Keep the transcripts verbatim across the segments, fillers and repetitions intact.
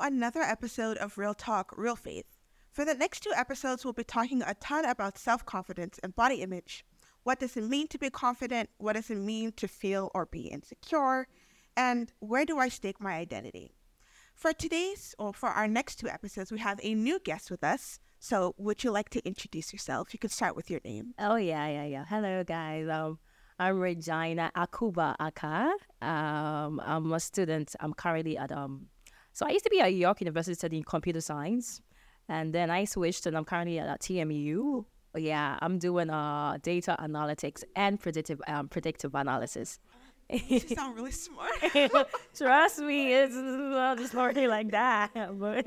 another episode of Real Talk, Real Faith. For the next two episodes, we'll be talking a ton about self-confidence and body image. What does it mean to be confident? What does it mean to feel or be insecure? And where do I stake my identity? For today's, or for our next two episodes, we have a new guest with us. So would you like to introduce yourself? You can start with your name. Oh, yeah, yeah, yeah. Hello, guys. Um, I'm Regina Akuba Aka. Um, I'm a student. I'm currently at, um, so I used to be at York University studying computer science. And then I switched and I'm currently at T M U. Yeah, I'm doing uh, data analytics and predictive um, predictive analysis. You sound really smart. Trust me, it's not just learning like that. But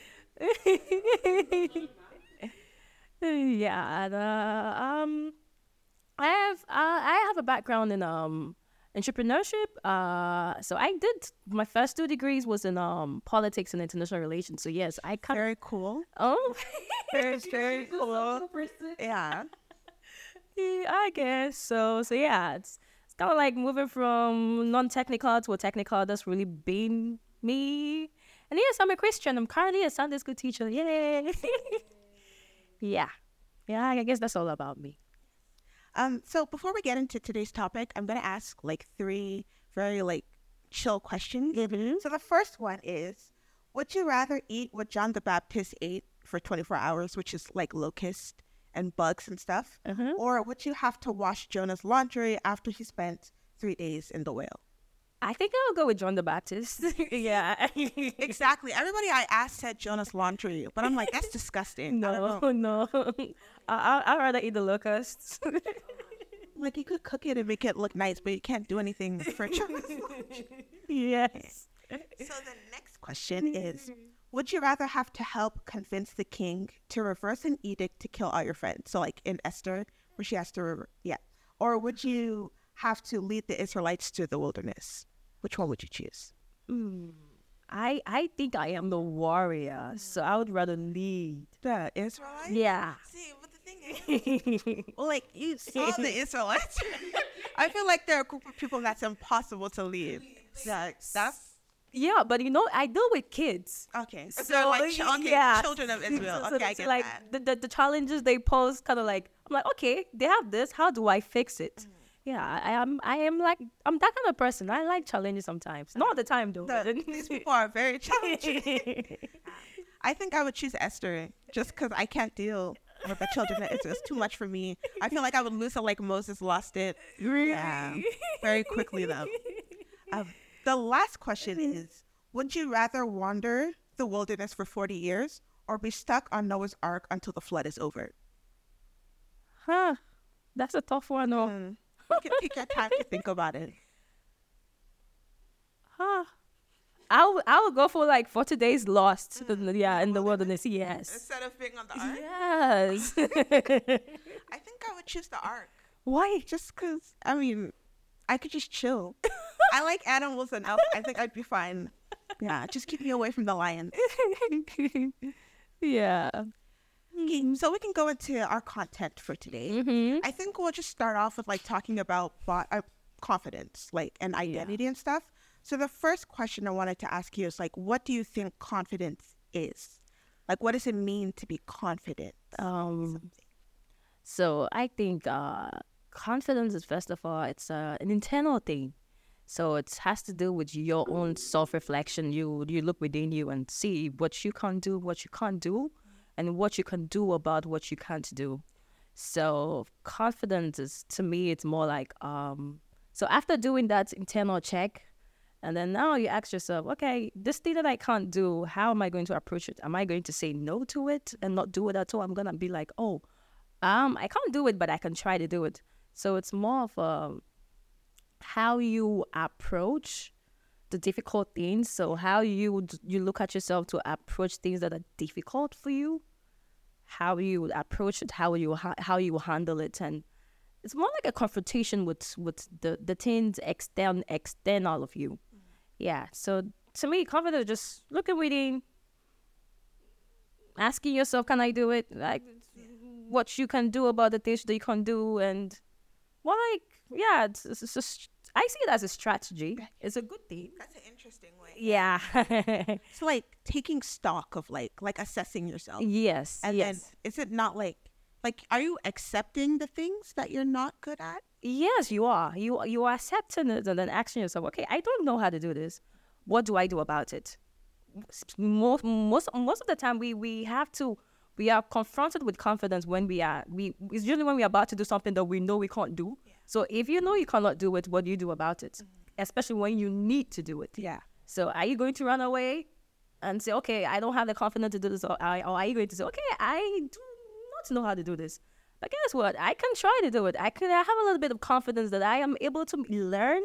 yeah, and, uh, um, I have uh, I have a background in um entrepreneurship. Uh, so I did my first two degrees was in um politics and international relations. So yes, I kind Very cool. oh, Very, very cool. Yeah. yeah, I guess so. So yeah, it's it's kind of like moving from non-technical to a technical. That's really been me. And yes, I'm a Christian. I'm currently a Sunday school teacher. Yay! yeah, yeah. I guess that's all about me. Um, so before we get into today's topic, I'm going to ask like three very like chill questions. Mm-hmm. So the first one is, would you rather eat what John the Baptist ate for twenty-four hours, which is like locusts and bugs and stuff? Uh-huh. Or would you have to wash Jonah's laundry after he spent three days in the whale? I think I'll go with John the Baptist. yeah. Exactly. Everybody I asked said Jonah's laundry, but I'm like, that's disgusting. I don't No, know. no. I, I, I'd rather eat the locusts. Like you could cook it and make it look nice, but you can't do anything for Jonah's laundry. yes. So the next question is, would you rather have to help convince the king to reverse an edict to kill all your friends? So like in Esther, where she has to, re- yeah. Or would you have to lead the Israelites to the wilderness? Which one would you choose? Mm. I I think I am the warrior, so I would rather lead. The Israelites? Yeah. See, but the thing is, well, like you saw the Israelites. I feel like they're a group of people that's impossible to lead. Yeah, that's yeah, but you know, I deal with kids. okay. So, So like, ch- okay, yeah. children of Israel. So- so Okay, I it's get like that. The, the the challenges they pose, kind of like I'm like, okay, they have this. How do I fix it? Yeah, I am. I am like I'm that kind of person. I like challenges sometimes. Not all the time though. The, these people are very challenging. I think I would choose Esther just because I can't deal with the children of Israel. It's too much for me. I feel like I would lose it like Moses lost it. Really? Yeah, very quickly though. Um, the last question is, would you rather wander the wilderness for forty years or be stuck on Noah's Ark until the flood is over? Huh? That's a tough one. Oh. Mm. You can take your time to think about it. Huh. I would I would go for like forty days lost. in- Yeah, in the wilderness. Yes. Instead of being on the Ark? Yes. I think I would choose the Ark. Why? Just because, I mean, I could just chill. I like animals enough. I think I'd be fine. Yeah, just keep me away from the lions. yeah. Okay, so we can go into our content for today. Mm-hmm. I think we'll just start off with like talking about bo- uh, confidence, like and identity and stuff. So the first question I wanted to ask you is like, what do you think confidence is? Like, what does it mean to be confident? Um. So I think uh, confidence is first of all it's uh, an internal thing. So it has to do with your own self-reflection. You you look within you and see what you can do, what you can't do, and what you can do about what you can't do. So confidence is, to me, it's more like um. So after doing that internal check, and then now you ask yourself, okay, this thing that I can't do, how am I going to approach it? Am I going to say no to it and not do it at all? I'm gonna be like, oh, um, I can't do it, but I can try to do it. So it's more of a how you approach the difficult things. So how you you look at yourself to approach things that are difficult for you, how you approach it, how you ha- how you handle it, and it's more like a confrontation with with the the things extern external of you. Yeah. So to me, confidence is just looking within, asking yourself, can I do it? Like what you can do about the things that you can do, and well, like yeah, it's, it's just I see it as a strategy. It's a good thing. That's an interesting way. Yeah. So like taking stock of like like assessing yourself. Yes. And yes. then is it not like like are you accepting the things that you're not good at? Yes, you are. You you are accepting it and then asking yourself, okay, I don't know how to do this. What do I do about it? Most most most of the time, we we have to. We are confronted with confidence when we are we. It's usually when we are about to do something that we know we can't do. Yeah. So if you know you cannot do it, what do you do about it? Mm-hmm. Especially when you need to do it. Yeah. So are you going to run away and say, okay, I don't have the confidence to do this, or, I, or are you going to say, okay, I do not know how to do this? But guess what? I can try to do it. I can I have a little bit of confidence that I am able to learn,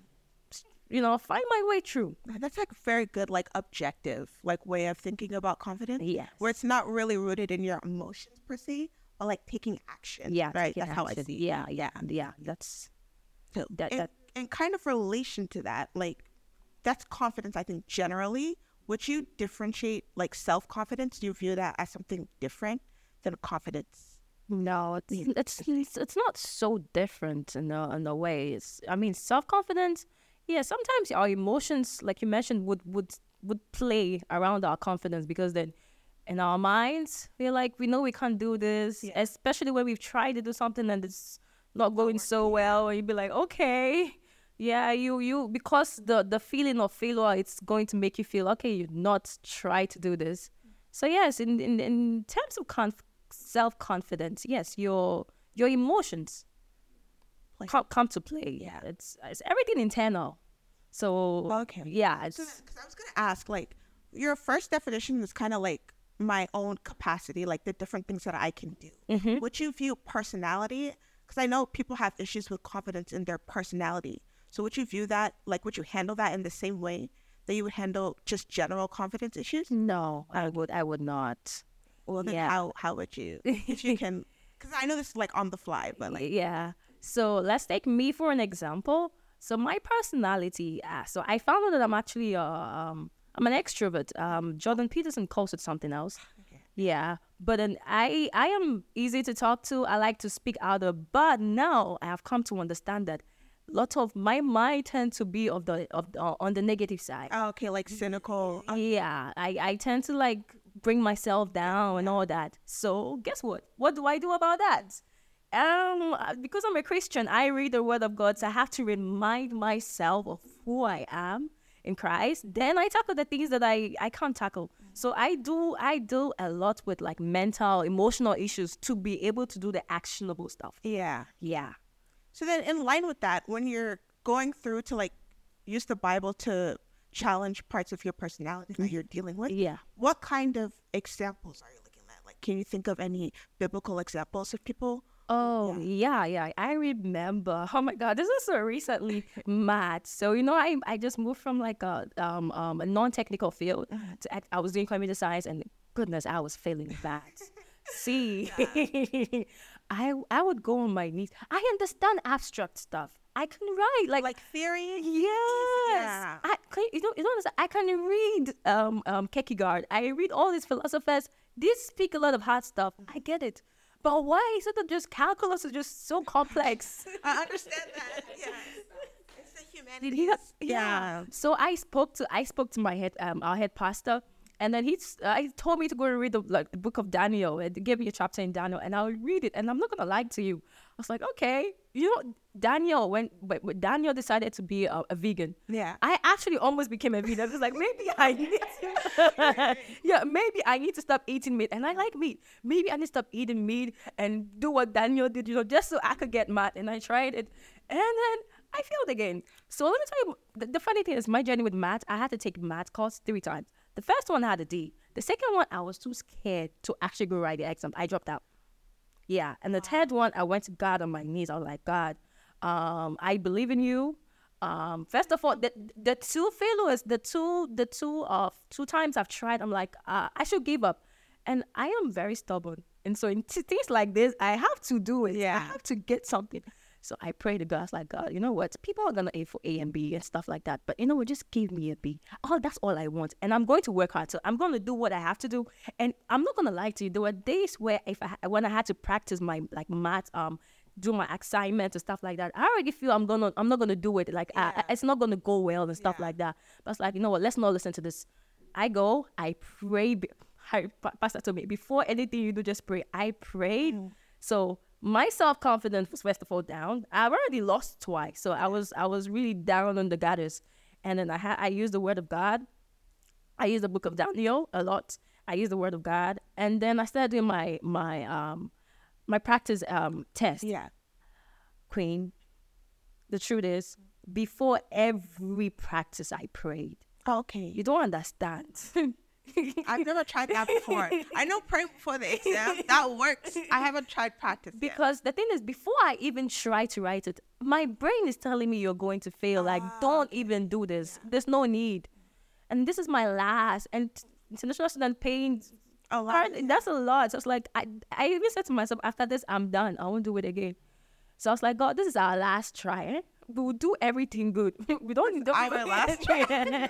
you know, find my way through. That's like very good, like objective, like way of thinking about confidence. Yes. Where it's not really rooted in your emotions per se, but like taking action. Yeah. Right. That's action. How I see. Yeah. Yeah. Yeah. That's so, that. And, that and kind of relation to that, like that's confidence. I think generally, would you differentiate like self confidence? Do you view that as something different than confidence? No, it's, it's it's it's not so different in a in a way. It's I mean self confidence. Yeah, sometimes our emotions, like you mentioned, would would would play around our confidence because then in our minds we're like we know we can't do this, yeah. Especially when we've tried to do something and it's not going so well, and you'd be like, okay, yeah, you you because the the feeling of failure, it's going to make you feel okay, you not try to do this. So yes, in in in terms of conf- self-confidence, yes, your your emotions like, come, come to play. Yeah, it's it's everything internal. So okay, yeah, it's because so I was gonna ask, like, your first definition is kind of like my own capacity, like the different things that I can do. Mm-hmm. Would you view personality? Because I know people have issues with confidence in their personality. So would you view that, like, would you handle that in the same way that you would handle just general confidence issues? No, I would I would not. Well, then yeah. how how would you? If you can, because I know this is like on the fly, but like yeah. So let's take me for an example. So my personality, uh, so I found out that I'm actually uh, um I'm an extrovert. Um, Jordan Peterson calls it something else. Okay. Yeah, but then I I am easy to talk to. I like to speak out of, but now I have come to understand that lots of my mind tend to be of the of the, uh, on the negative side. Oh, okay, like cynical. Yeah, I I tend to like bring myself down and all that. So guess what? What do I do about that? Um, because I'm a Christian, I read the Word of God, so I have to remind myself of who I am in Christ. Then I tackle the things that I, I can't tackle. So I do I do a lot with like mental, emotional issues to be able to do the actionable stuff. Yeah. Yeah. So then in line with that, when you're going through to like use the Bible to challenge parts of your personality that you're dealing with, yeah, what kind of examples are you looking at? Like, can you think of any biblical examples of people? Oh, yeah, yeah. yeah. I remember. Oh my God, this is so recently mad. So, you know, I I just moved from like a um um a non-technical field to act, I was doing computer science, and goodness, I was failing bad. See, I I would go on my knees. I understand abstract stuff. I can write like like theory. Yes, yeah. I can, you know you know I can read um um Kierkegaard. I read all these philosophers. These speak a lot of hard stuff. I get it. But why is it that just calculus is just so complex? I understand that. Yeah. It's the humanities. Yeah. yeah. So I spoke to I spoke to my head um our head pastor, and then he uh, he told me to go and read the like the book of Daniel, and give me a chapter in Daniel, and I'll read it. And I'm not gonna lie to you, I was like, okay, you know, Daniel when but when Daniel decided to be a, a vegan. Yeah. I actually almost became a vegan. I was like, maybe I need to, yeah, maybe I need to stop eating meat. And I like meat. Maybe I need to stop eating meat and do what Daniel did, you know, just so I could get mad. And I tried it, and then I failed again. So let me tell you, the, the funny thing is, my journey with math, I had to take math course three times. The first one I had a D. The second one, I was too scared to actually go write the exam. I dropped out. Yeah. And the third one, I went to God on my knees. I was like, God, um, I believe in you. Um, first of all, the, the two failures, the two, the two of two times I've tried, I'm like, uh, I should give up. And I am very stubborn. And so in t- things like this, I have to do it. Yeah. I have to get something. So I pray to God. I was like, God, you know what? People are going to aim for A and B and stuff like that. But you know what? Just give me a B. Oh, that's all I want. And I'm going to work hard. So I'm going to do what I have to do. And I'm not going to lie to you. There were days where if I, when I had to practice my like math um do my assignments and stuff like that. I already feel I'm gonna I'm not gonna do it. Like Yeah. I, I- it's not gonna go well and stuff Yeah. like that. But it's like, you know what? Let's not listen to this. I go. I pray. be- I, Pa- Pastor told me before anything you do, just pray. I prayed. Mm. So my self confidence was first of all down. I've already lost twice, so I was I was really down on the gutters. And then I had I used the word of God. I used the book of Daniel a lot. I used the word of God, and then I started doing my my um my practice um test. Yeah. Queen, the truth is, before every practice, I prayed. Okay. You don't understand. I've never tried that before. I know praying before the exam, that works. I haven't tried practice yet. Because the thing is, before I even try to write it, my brain is telling me you're going to fail. Like, Ah, don't even do this. There's no need. And this is my last. And t- international student paying, A lot. hard- that's a lot. So it's like, I, I even said to myself, after this, I'm done. I won't do it again. So I was like, God, this is our last try. Eh? We will do everything good. We don't need Our last try.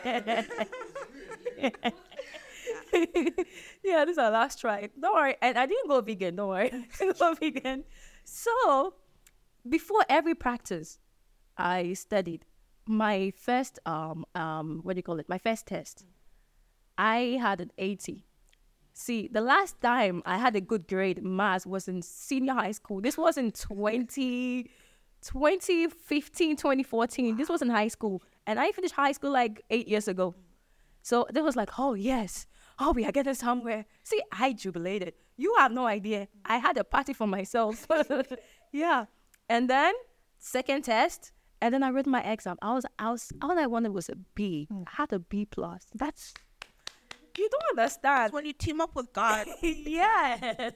Yeah, this is our last try. Don't worry. And I didn't go vegan. Don't worry. I didn't go vegan. So before every practice, I studied. My first um um what do you call it? My first test, I had an eighty. See, the last time I had a good grade in maths was in senior high school. This was in twenty, twenty fifteen, twenty fourteen. This was in high school. And I finished high school like eight years ago. So there was like, oh, yes. Oh, we are getting somewhere. See, I jubilated. You have no idea. I had a party for myself. Yeah. And then second test. And then I read my exam. I was, I was, all I wanted was a B. I had a B plus. That's, you don't understand. When you team up with God. Yes.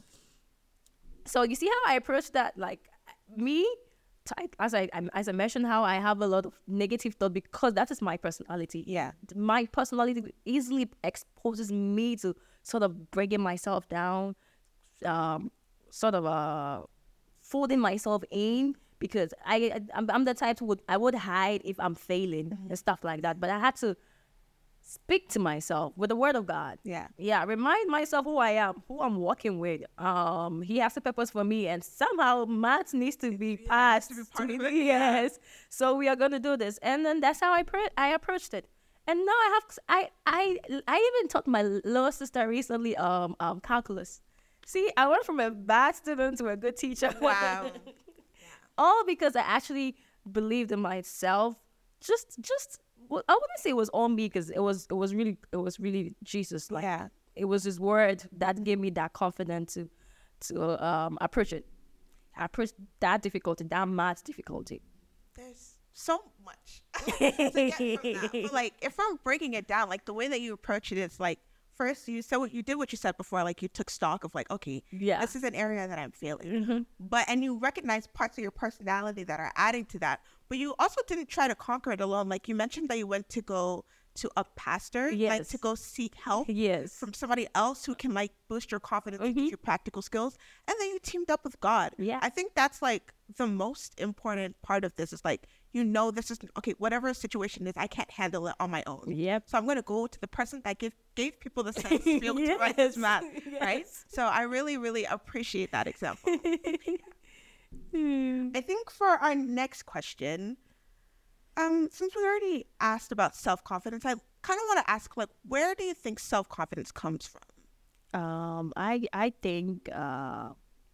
So you see how I approach that? Like me, t- as I I'm- as I mentioned, how I have a lot of negative thought because that is my personality. Yeah. My personality easily exposes me to sort of breaking myself down, um, sort of uh, folding myself in because I I- I'm, I'm the type who would I would hide if I'm failing and stuff like that. But I had to speak to myself with the word of God. Yeah. Yeah, remind myself who I am, who I'm working with. Um, he has a purpose for me, and somehow maths needs to be passed. to be part to of me. it, yeah. Yes, so we are gonna do this, and then that's how I pre- I approached it. And now I have I I I even taught my little sister recently um um calculus. See, I went from a bad student to a good teacher. Wow. All because I actually believed in myself. Just just well, I wouldn't say it was all me because it was it was really it was really Jesus. Like Yeah. it was His word that gave me that confidence to to um approach it, approach that difficulty, that math difficulty. There's so much to get from that. But like, if I'm breaking it down, like the way that you approach it is like, first you said what you did what you said before, like you took stock of like, okay, Yeah. this is an area that I'm failing. Mm-hmm. But and you recognize parts of your personality that are adding to that. But you also didn't try to conquer it alone. Like you mentioned that you went to go to a pastor, like Yes. to go seek help Yes. from somebody else who can like boost your confidence and Mhm. teach you practical skills. And then you teamed up with God. Yeah. I think that's like the most important part of this is like, you know, this is okay, whatever the situation is, I can't handle it on my own. Yep. So I'm going to go to the person that give, gave people the sense to be able to write this Yes. math, right? Yes. So I really, really appreciate that example. Hmm. I think for our next question, um, since we already asked about self-confidence, I kind of want to ask, like, where do you think self-confidence comes from? Um, I I think uh,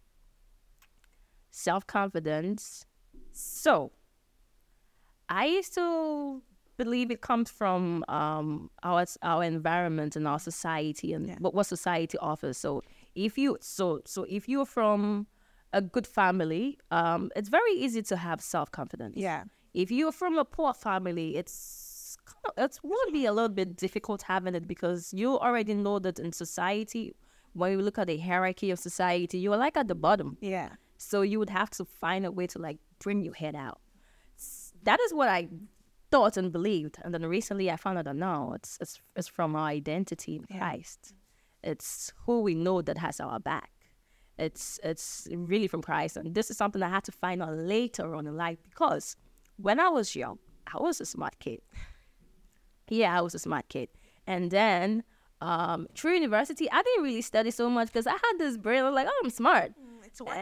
self confidence. So, I used to believe it comes from um our our environment and our society and Yeah. what what society offers. So if you so so if you're from a good family, um, it's very easy to have self confidence. Yeah. If you're from a poor family, it's kind of, it will be a little bit difficult having it because you already know that in society, when you look at the hierarchy of society, you're like at the bottom. Yeah. So you would have to find a way to like bring your head out. S- That is what I thought and believed, and then recently I found out that no, it's it's, it's from our identity in Yeah. Christ. It's who we know that has our back. It's it's really from Christ, and this is something I had to find out later on in life because when I was young, I was a smart kid. Yeah, I was a smart kid, and then um, through university, I didn't really study so much because I had this brain. I was like, oh, I'm smart. It's And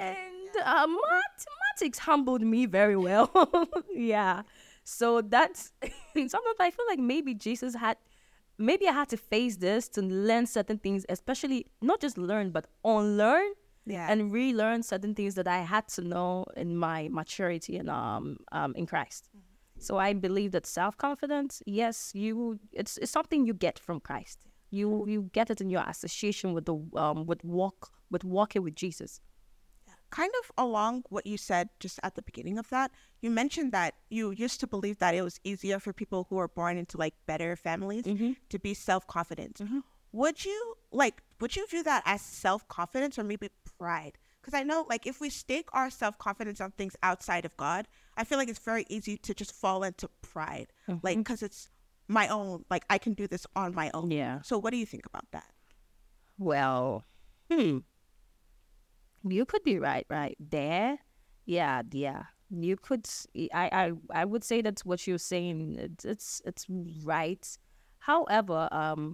uh, mathematics humbled me very well. Yeah. So that's sometimes I feel like maybe Jesus had, maybe I had to face this to learn certain things, especially not just learn, but unlearn Yeah. and relearn certain things that I had to know in my maturity and um, um in Christ. So I believe that self-confidence, yes, you it's it's something you get from Christ. You you get it in your association with the um with walk with walking with Jesus. Kind of along what you said just at the beginning of that, you mentioned that you used to believe that it was easier for people who were born into like better families Mm-hmm. to be self-confident. Mm-hmm. Would you like, would you view that as self-confidence or maybe pride? Because I know like if we stake our self-confidence on things outside of God, I feel like it's very easy to just fall into pride. Mm-hmm. Like, because it's my own, like I can do this on my own. Yeah. So what do you think about that? Well, hmm. You could be right, right there. Yeah, yeah. You could. s- I, I, I would say that's what you're saying. It's, it's, it's right. However, um,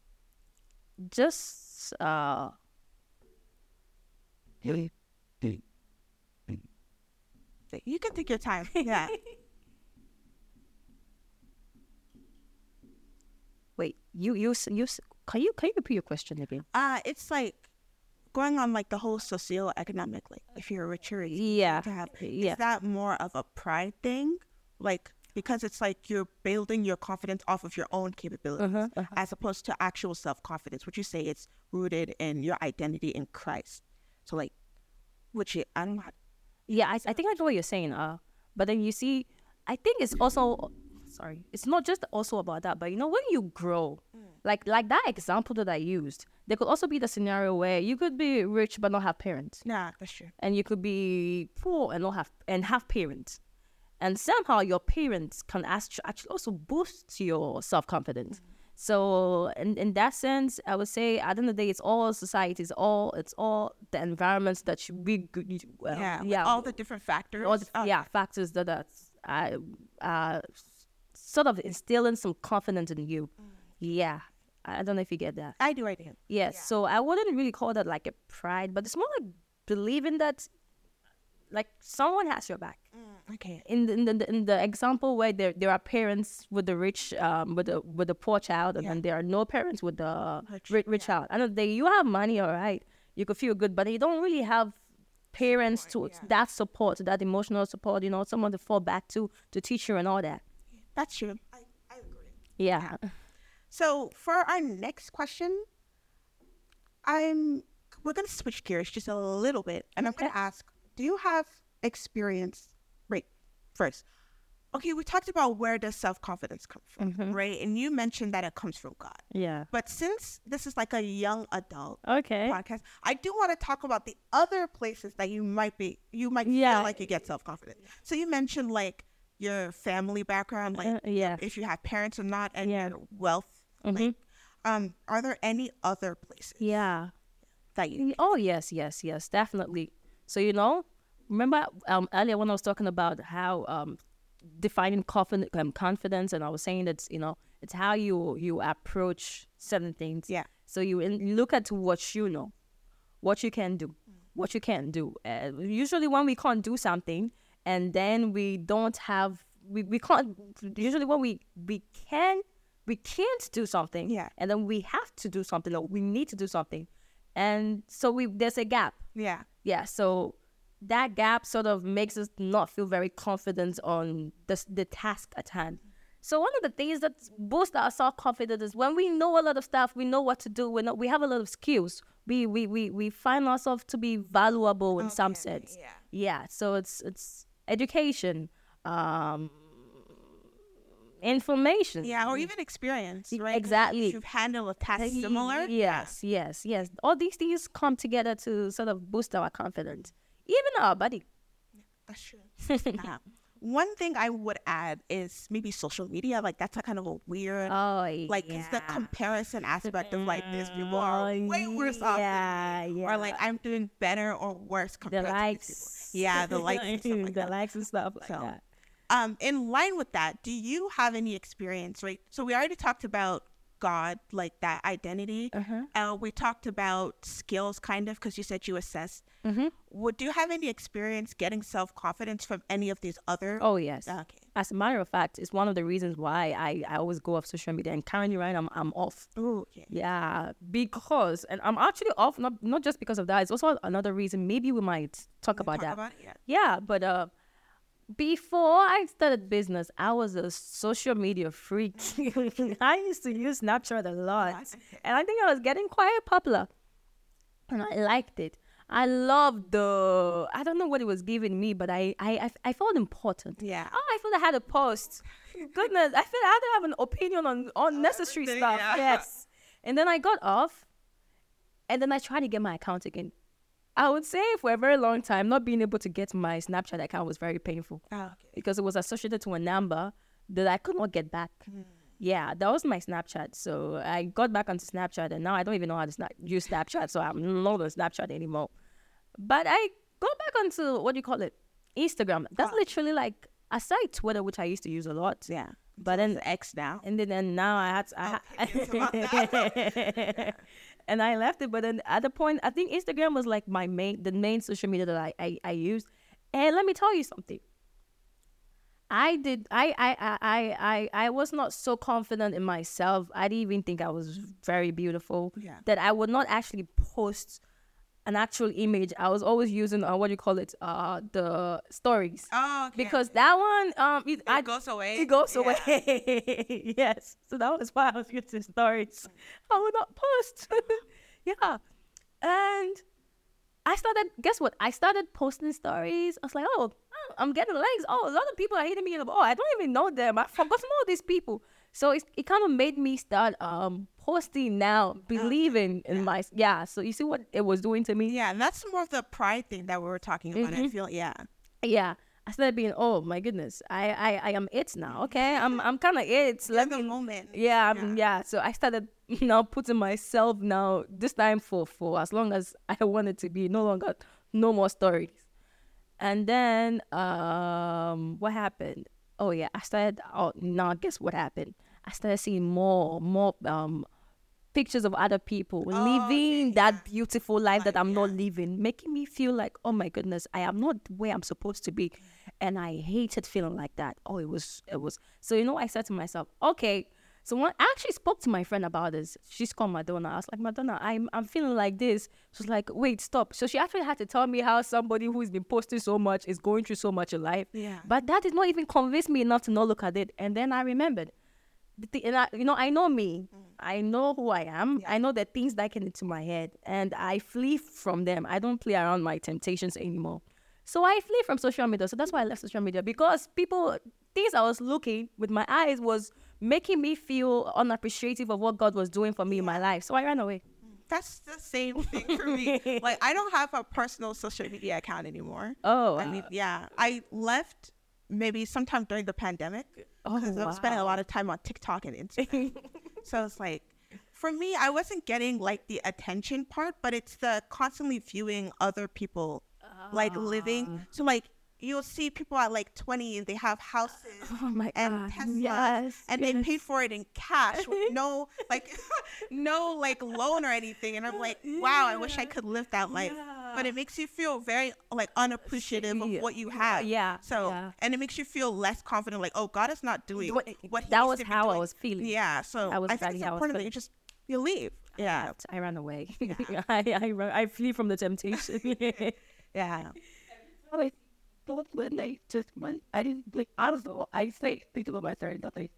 just uh, You can take your time. Yeah. wait. You, you, s- you. s- Can you, can you repeat your question again? Uh, it's like going on like the whole socioeconomic, like if you're richer, it's easier Yeah, to have. yeah. Is that more of a pride thing? Like, because it's like you're building your confidence off of your own capabilities Uh-huh, uh-huh. as opposed to actual self-confidence. Would you say it's rooted in your identity in Christ? So like, would you, I don't know. how- Yeah, I, I think I know what you're saying. Uh, but then you see, I think it's also, sorry, it's not just also about that. But you know, when you grow, like like that example that I used, there could also be the scenario where you could be rich but not have parents, Nah, that's true. and you could be poor and not have and have parents, and somehow your parents can act- actually also boost your self confidence. So in, in that sense, I would say at the end of the day, it's all society, it's all it's all the environments that should be good. you- Well, Yeah, with yeah, all the different factors. all the, Uh, yeah factors that are uh, uh, sort of instilling some confidence in you. Yeah, I I don't know if you get that. I do, I do. Yes, so I wouldn't really call that like a pride, but it's more like believing that like someone has your back. Okay. In the, in the in the example where there there are parents with the rich um with the with the poor child, and Yeah. then there are no parents with the Rich, rich, rich child. I know they you have money, all right, you could feel good, but you don't really have parents Support, to yeah. that support, that emotional support. You know, someone to fall back to to teach you and all that. That's true. I, I agree. Yeah. So for our next question, I'm we're gonna switch gears just a little bit, and I'm gonna ask: do you have experience? Right, first, okay, we talked about where does self confidence come from, Mhm. right? And you mentioned that it comes from God. Yeah. But since this is like a young adult Okay. podcast, I do want to talk about the other places that you might be, you might Yeah. feel like you get self confidence. So you mentioned like your family background, like Uh, yeah. if you have parents or not, and Yeah. your wealth. Mhm. Um, are there any other places Yeah. that you? Y- Oh yes, yes, yes, definitely. So you know, remember um earlier when I was talking about how um defining confidence, um, confidence, and I was saying that you know it's how you you approach certain things. Yeah. So you, in, you look at what you know, what you can do, what you can't do. Uh, usually when we can't do something, and then we don't have we, we can't. Usually when we we can we can't do something. Yeah. And then we have to do something, or we need to do something, and so we there's a gap. Yeah. Yeah, so that gap sort of makes us not feel very confident on the, the task at hand. So one of the things that boosts our self-confidence is when we know a lot of stuff, we know what to do, we know we have a lot of skills. We we we, we find ourselves to be valuable in some Okay, sense. yeah. Yeah, so it's it's education, um, information. Yeah, or even experience, right? 'Cause Exactly. if you've handled a task similar. Yes, yes, yes. All these things come together to sort of boost our confidence, even our body. That's true. Uh, one thing I would add is maybe social media. Like that's a kind of a weird, Oh, like it's the yeah. comparison aspect of like these people are Oh, way worse off, yeah, than me, yeah. or like I'm doing better or worse the compared to these likes. people. Yeah, the likes and stuff like the that. likes and stuff like So, that. Um, in line with that, do you have any experience? Right. So we already talked about God, like that identity. Uh-huh. Uh, we talked about skills, kind of, because you said you assessed. Mm-hmm. Would you have any experience getting self-confidence from any of these other? Oh, yes. Okay. As a matter of fact, it's one of the reasons why I, I always go off social media. And currently, right, I'm I'm off. Oh, okay. Yeah, because, and I'm actually off, not not just because of that. It's also another reason. Maybe we might talk about Talk that. about it? Yeah. Yeah, but uh, before I started business, I was a social media freak. I used to use Snapchat a lot, and I think I was getting quite popular, and I liked it. I loved the, I don't know what it was giving me, but I, I, I, I felt important. Yeah. Oh, I felt I had a post. Goodness, I felt I had to have an opinion on unnecessary everything, stuff. yeah. Yes. And then I got off, and then I tried to get my account again. I would say for a very long time, not being able to get my Snapchat account was very painful Oh, okay. because it was associated to a number that I could not get back. Mm. Yeah, that was my Snapchat. So I got back onto Snapchat, and now I don't even know how to sna- use Snapchat, so I'm not on Snapchat anymore. But I go back onto, what do you call it? Instagram. That's Oh. literally like, aside Twitter, which I used to use a lot. Yeah. But then, It's X now. and then, and now I had to, I Okay, it's about that. ha- and I left it. But then at the point, I think Instagram was like my main, the main social media that I, I, I used. And let me tell you something. I did. I, I, I, I, I I was not so confident in myself. I didn't even think I was very beautiful. Yeah. That I would not actually post an actual image. I was always using uh, what do you call it? Uh, the stories. Oh, okay. Because that one, um, it, it I, goes away. it goes Yeah. away. Yes. So that was why I was using stories. I would not post. Yeah. And I started, guess what? I started posting stories. I was like, oh, I'm getting likes. Oh, a lot of people are hitting me up. Oh, I don't even know them. I've forgotten all these people. So it's, it kind of made me start um posting now, believing in my, yeah. So you see what it was doing to me? Yeah, and that's more of the pride thing that we were talking about. I Mhm. feel, yeah. Yeah. I started being, oh my goodness, I I, I am it now. Okay, I'm I'm kind of it. Let the me moment. Yeah, I'm, yeah. So I started now putting myself now this time for for as long as I wanted to be. No longer, no more stories. And then um, what happened? Oh yeah, I started. Oh now, guess what happened? I started seeing more more um pictures of other people Oh, living okay, that yeah. beautiful life that Life, I'm not yeah. living, making me feel like, oh my goodness, I am not where I'm supposed to be. And I hated feeling like that. Oh, it was, it was. So, you know, I said to myself, okay. So when I actually spoke to my friend about this, she's called Madonna. I was like, Madonna, I'm I'm feeling like this. She was like, wait, stop. So she actually had to tell me how somebody who's been posting so much is going through so much in life. Yeah. But that did not even convince me enough to not look at it. And then I remembered. The thi- and I, you know, I know me. I know who I am. I know the things that get into my head, and I flee from them. I don't play around my temptations anymore. So I flee from social media. So that's why I left social media, because people, things I was looking with my eyes was making me feel unappreciative of what God was doing for me in my life. So I ran away. That's the same thing for me. Like, I don't have a personal social media account anymore. Oh, I mean, yeah. I left maybe sometime during the pandemic Oh, because I was spending a wow. lot of time on TikTok and Instagram. So it's like, for me, I wasn't getting like the attention part, but it's the constantly viewing other people like living. So like, you'll see people at like twenty and they have houses oh my and God. Teslas, Yes, and they yes. paid for it in cash with no like no like loan or anything. And I'm like, wow, I wish I could live that life. But it makes you feel very like unappreciative of Yeah. what you have. Yeah, So yeah. and it makes you feel less confident. Like, oh, God is not doing What- what he that needs was to be how I doing. was feeling. Yeah. So That was I think exactly it's how I was important that feeling. you just you leave. Yeah. I ran away. I, I, run- I flee from the temptation. Yeah. I thought when they just went, I didn't like, I don't know, I say, think about my third, nothing.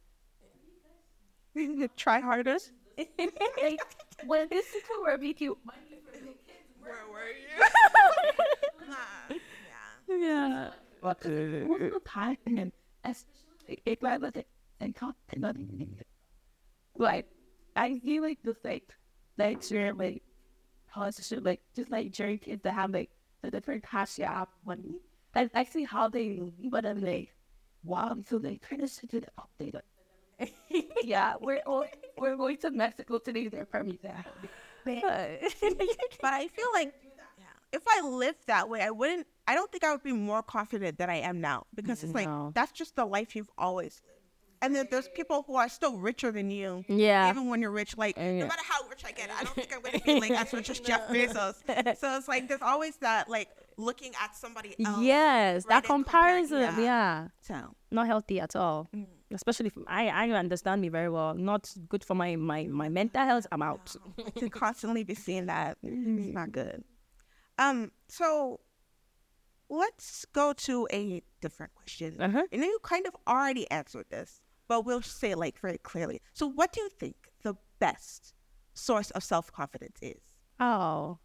Try harder. When this is where we do, Where were you? Nah. Yeah. Yeah. but most of the time, and especially if I was in content, nothing. Like, I feel like just like, like, share, like, position, like, just like, sharing kids that have, like, the different cash app money. I, I see how they, but I'm like, wow, so they kind of should do the update. Yeah, we're all, we're going to Mexico today. They're probably there. But I feel like yeah, if I lived that way, I wouldn't. I don't think I would be more confident than I am now because it's No. like that's just the life you've always lived. And then there's people who are still richer than you. Yeah. Even when you're rich, like Yeah. no matter how rich I get, I don't think I'm gonna be like as rich as Jeff Bezos. So it's like there's always that like looking at somebody else. Yes, right, that and comparing- comparison. yeah. Yeah. So Not healthy at all. Especially, if, I I understand me very well. Not good for my, my, my mental health. I'm out. to constantly be seeing that it's not good. Um. So let's go to a different question. Uh-huh. And you kind of already answered this, but we'll say it like very clearly. So what do you think the best source of self-confidence is? Oh.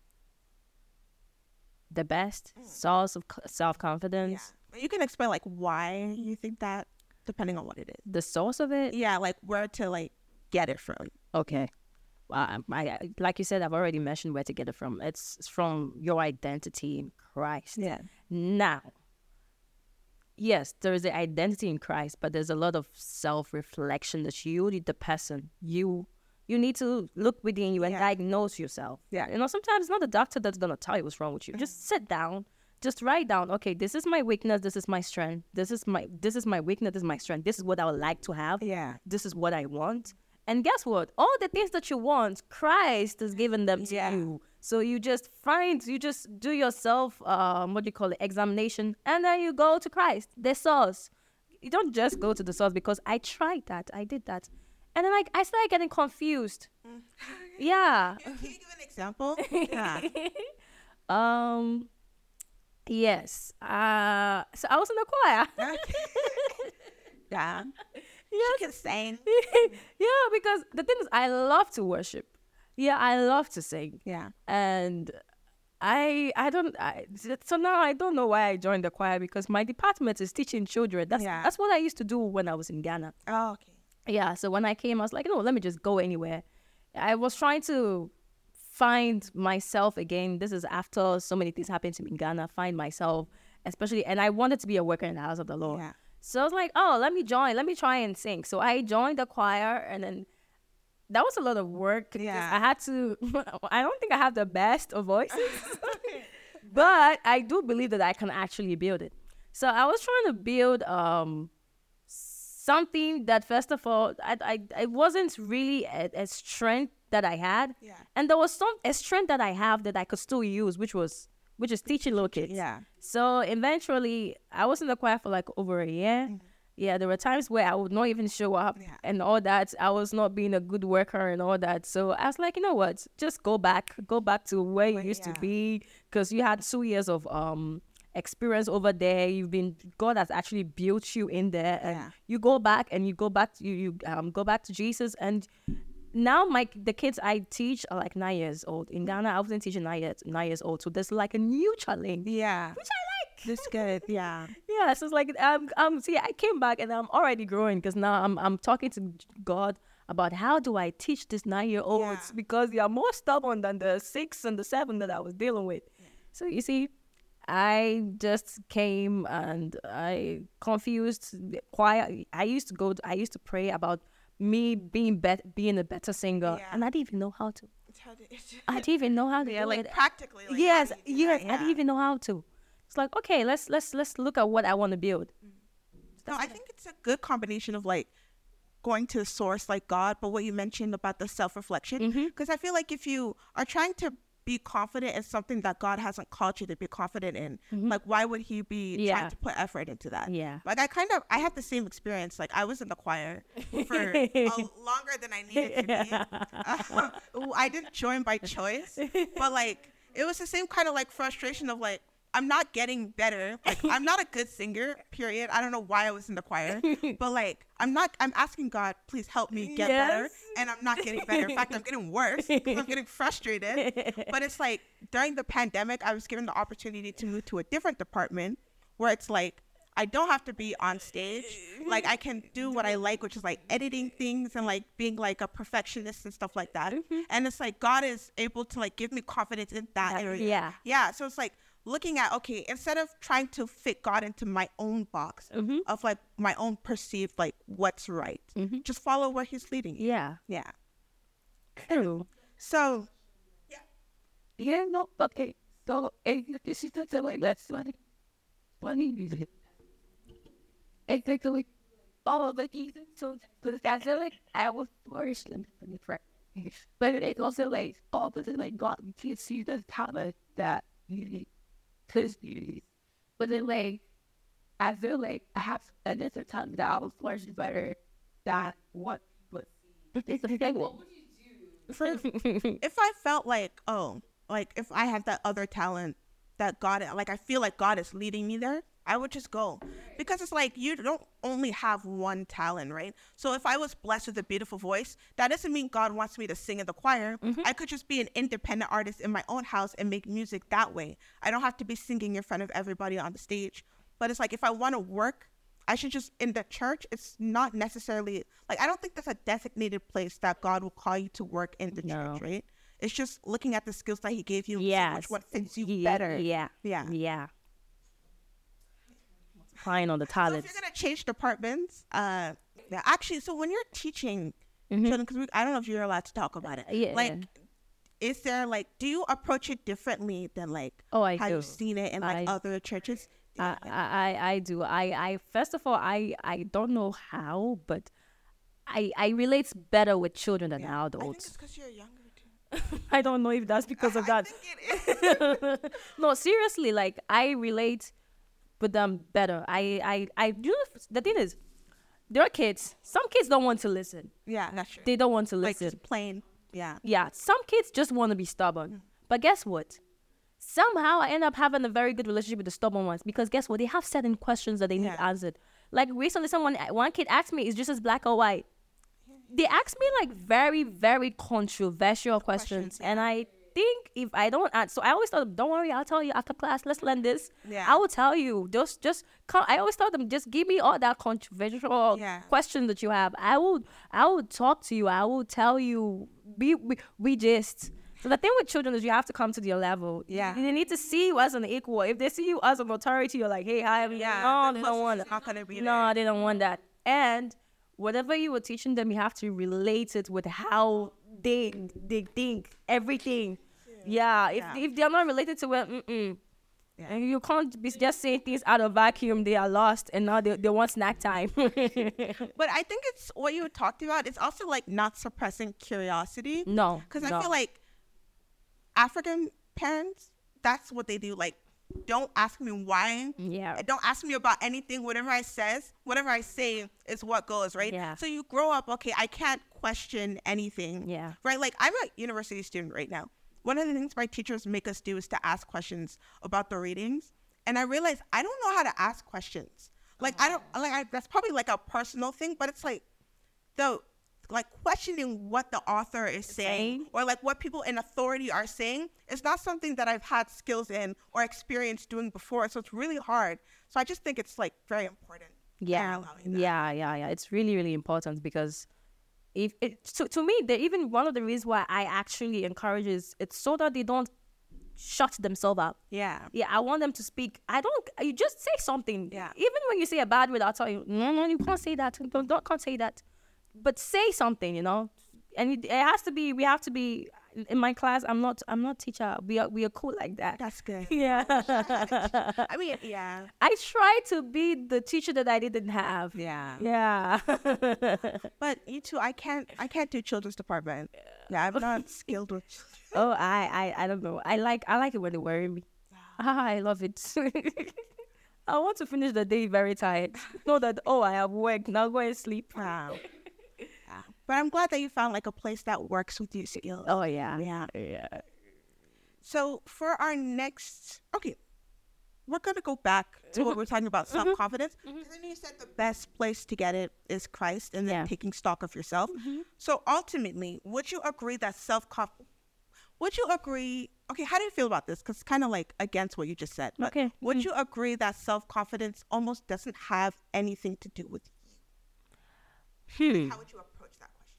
The best source of self confidence. You can explain like why you think that, depending on what it is. The source of it. Yeah, like where to like get it from. Okay. Well, I, I, like you said, I've already mentioned where to get it from. It's, it's from your identity in Christ. Yeah. Now, yes, there is the identity in Christ, but there's a lot of self-reflection that you need the person. You you need to look within you and Yeah. diagnose yourself. Yeah. You know, sometimes it's not the doctor that's going to tell you what's wrong with you. Just sit down. Just write down, okay, this is my weakness, this is my strength. This is my this is my weakness, this is my strength. This is what I would like to have. Yeah. This is what I want. And guess what? All the things that you want, Christ has given them to Yeah. you. So you just find, you just do yourself, um, what do you call it, examination, and then you go to Christ, the source. You don't just go to the source, because I tried that, I did that. And then like I started getting confused. Yeah. Can you give an example? Yeah. Um, yes. Uh, so I was in the choir. Yeah. Yes. She can sing. Yeah, because the thing is, I love to worship. Yeah, I love to sing. Yeah. And I I don't I, so now I don't know why I joined the choir, because my department is teaching children. That's Yeah. that's what I used to do when I was in Ghana. Oh, okay. Yeah, so when I came, I was like, no, let me just go anywhere. I was trying to find myself again. This is after so many things happened to me in Ghana. Find myself, especially, and I wanted to be a worker in the house of the Lord. Yeah. So I was like, oh, let me join. Let me try and sing. So I joined the choir, and then that was a lot of work. 'cause Yeah. I had to, I don't think I have the best of voices, but I do believe that I can actually build it. So I was trying to build um something that, first of all, I, I, it wasn't really a, a strength that I had. Yeah. And there was some a strength that I have that I could still use, which was which is teaching little kids. Yeah. So eventually, I was in the choir for like over a year. Mm-hmm. Yeah, there were times where I would not even show up Yeah. and all that. I was not being a good worker and all that. So I was like, you know what? Just go back, go back to where you Where- used yeah. to be, because you had two years of um experience over there. You've been God has actually built you in there, and Yeah. you go back and you go back to you you um go back to Jesus. And now my the kids I teach are like nine years old. In Ghana, I wasn't teaching nine years nine years old. So there's like a new challenge, Yeah. which I like. That's good. Yeah. Yeah, so it's like um um see I came back and I'm already growing, because now I'm I'm talking to God about how do I teach this nine year olds, Yeah. because they are more stubborn than the six and the seven that I was dealing with. So you see, I just came and I confused the choir. I used to go. I used to pray about me being bet being a better singer, Yeah. and I didn't even know how to. It's hard to- I didn't even know how to yeah, do like it. practically. Like, yes, how do you do yes, that? I didn't even know how to. It's like, okay, let's let's let's look at what I want to build. No, I think it's a good combination of like going to the source like God, but what you mentioned about the self-reflection, Mhm. because I feel like if you are trying to be confident in something that God hasn't called you to be confident in, like why would he be Yeah. trying to put effort into that? Yeah. Like I kind of I had the same experience. Like I was in the choir for a, longer than I needed to be. Uh, I didn't join by choice, but like it was the same kind of like frustration of like I'm not getting better. Like I'm not a good singer. Period. I don't know why I was in the choir, but like I'm not. I'm asking God, please help me get better, Yes. and I'm not getting better. In fact, I'm getting worse because I'm getting frustrated. But it's like during the pandemic, I was given the opportunity to move to a different department where it's like I don't have to be on stage. Like I can do what I like, which is like editing things and like being like a perfectionist and stuff like that. And it's like God is able to like give me confidence in that That- area. yeah. Yeah. So it's like looking at, okay, instead of trying to fit God into my own box Mhm. of like my own perceived like what's right, Mhm. just follow where He's leading you. Yeah. Yeah. True. So Yeah, no, okay. So, eh, this is the way that's funny. Funny music. Exactly. all of the seasons. So, but I feel like I was flourished in the correct. But it's also like all of the like God can see the talent that you could use. But then like I feel like I have a different time that I was flourishing better than what people see. It's a thing. What would you do? If I felt like, oh, like if I had that other talent that God, like I feel like God is leading me there, I would just go. Because it's like you don't only have one talent, right? So if I was blessed with a beautiful voice, that doesn't mean God wants me to sing in the choir. Mm-hmm. I could just be an independent artist in my own house and make music that way. I don't have to be singing in front of everybody on the stage. But it's like if I want to work, I should just, in the church, it's not necessarily, like I don't think that's a designated place that God will call you to work in the No. church, right? It's just looking at the skills that he gave you and Yes. seeing which one fits you Yeah, better. Yeah. Yeah. Yeah. Applying on the So if talents. you're gonna change departments, uh, yeah, actually, so when you're teaching Mhm. children, because I don't know if you're allowed to talk about it. Yeah. Like, is there like, do you approach it differently than like Oh, I how do. you've seen it in like I- other churches? I, I, I I do. I, I first of all, I, I don't know how, but I I relate better with children than I think adults. it's because you're younger too. I don't know if that's because of I that. think it is. No, seriously, like I relate with them better. I I I you know, the thing is, there are kids. Some kids don't want to listen. Yeah, that's true. They don't want to Like listen. just plain. Yeah. Yeah, some kids just want to be stubborn. But guess what? Somehow I end up having a very good relationship with the stubborn ones because guess what? They have certain questions that they need Yeah. answered. Like recently, someone one kid asked me, "Is Jesus black or white?" They asked me like very very controversial questions, Questions, and I think if I don't answer, so I always tell them, "Don't worry, I'll tell you after class. Let's learn this." Yeah. I will tell you. Just just come. I always tell them, just give me all that controversial Yeah. question that you have. I will I will talk to you. I will tell you. We we, we just. So the thing with children is you have to come to their level. Yeah. They need to see you as an equal. If they see you as an authority, you're like, hey, hi. Yeah. No, the they don't want closest is that. not gonna be No, there. they don't want that. And whatever you were teaching them, you have to relate it with how they they think everything. Yeah. If Yeah. if they're not related to it, mm-mm. Yeah. And you can't be just saying things out of vacuum. They are lost, and now they, they want snack time. But I think it's what you talked about. It's also like not suppressing curiosity. no, Because no. I feel like African parents, that's what they do. Like, don't ask me why. Yeah. Don't ask me about anything. Whatever I says, whatever I say is what goes, right? Yeah. So you grow up, okay, I can't question anything. Yeah. Right? Like, I'm a university student right now. One of the things my teachers make us do is to ask questions about the readings. And I realize I don't know how to ask questions. Like, I don't, like, I, that's probably like a personal thing, but it's like, the, like questioning what the author is saying, Saying. or like what people in authority are saying is not something that I've had skills in or experience doing before. So it's really hard. So I just think it's like very important. Yeah, allowing that. yeah, yeah, yeah. It's really, really important because if it to, to me, the, even one of the reasons why I actually encourage is it's so that they don't shut themselves up. Yeah. Yeah, I want them to speak. I don't. You just say something. Yeah. Even when you say a bad word, I'll tell you, no, no, you can't say that. Don't, don't can't say that. But say something, you know. And it, it has to be. We have to be. In my class, I'm not. I'm not teacher. We are. We are cool like that. That's good. Yeah. I mean, yeah. I try to be the teacher that I didn't have. Yeah. Yeah. But you too, I can't, I can't do children's department. Yeah, I'm not skilled with children. Oh, I, I, I don't know. I like, I like it when they worry me. Ah, I love it. I want to finish the day very tired. Know that, oh, I have work. Now go and sleep. Wow. Yeah. But I'm glad that you found like a place that works with your skills. Oh, yeah. Yeah. Yeah. So for our next, okay, we're gonna go back to what we're talking about, self-confidence. Because then you said the best place to get it is Christ, and then Yeah. taking stock of yourself. So ultimately, would you agree that self-confidence? Would you agree? Okay, how do you feel about this? Because it's kind of like against what you just said. But Okay. would you agree that self-confidence almost doesn't have anything to do with you? Hmm. How would you approach that question?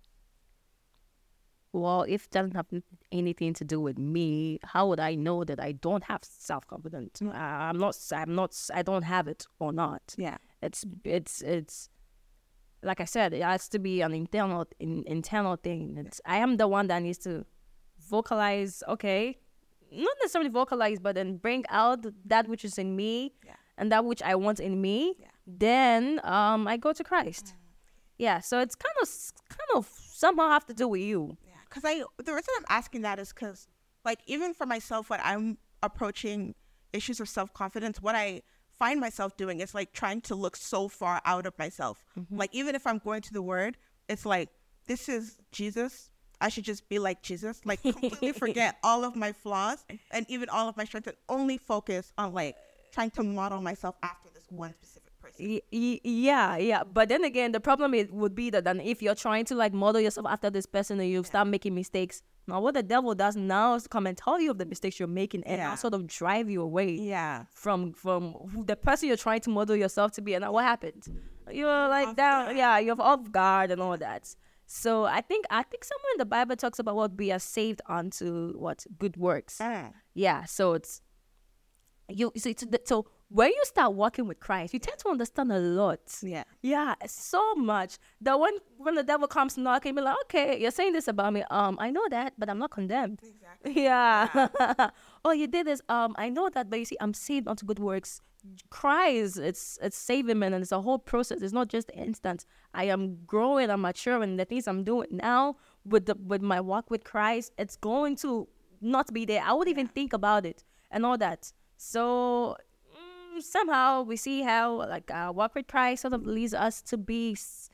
Well, if it doesn't have anything to do with me, how would I know that I don't have self-confidence? Uh, I'm not, I'm not, I don't have it or not. Yeah. It's, it's, it's, like I said, it has to be an internal, in, internal thing. It's, I am the one that needs to vocalize, okay, not necessarily vocalize, but then bring out that which is in me Yeah. and that which I want in me. Yeah. then um I go to Christ. Yeah, so it's kind of kind of somehow have to do with you. Yeah, because I the reason I'm asking that is because, like, even for myself, when I'm approaching issues of self confidence, what I find myself doing is like trying to look so far out of myself. Mm-hmm. Like, even if I'm going to the Word, it's like, this is Jesus. I should just be like Jesus. Like, completely forget all of my flaws and even all of my strengths, and only focus on like trying to model myself after this one specific person. Y- y- yeah, yeah. But then again, the problem is, would be that then if you're trying to like model yourself after this person and you start making mistakes, now what the devil does now is come and tell you of the mistakes you're making and Yeah. now sort of drive you away Yeah. from from who, the person you're trying to model yourself to be. And now what happens? You're like Off down, guard. yeah, you're off guard and all that. So I think I think somewhere in the Bible talks about what we are saved unto what good works. Mm. Yeah, so it's you. So, it's, so when you start working with Christ, you tend to understand a lot. Yeah. Yeah, so much that when when the devil comes knocking, be like, okay, you're saying this about me. Um, I know that, but I'm not condemned. Exactly. Yeah. Oh, you did this. Um, I know that, but you see, I'm saved unto good works. Christ, it's it's saving me, and it's a whole process. It's not just instant. I am growing, I'm maturing. The things I'm doing now with the with my walk with Christ, it's going to not be there. I wouldn't even think about it and all that. So mm, somehow we see how like our walk with Christ sort of leads us to be s-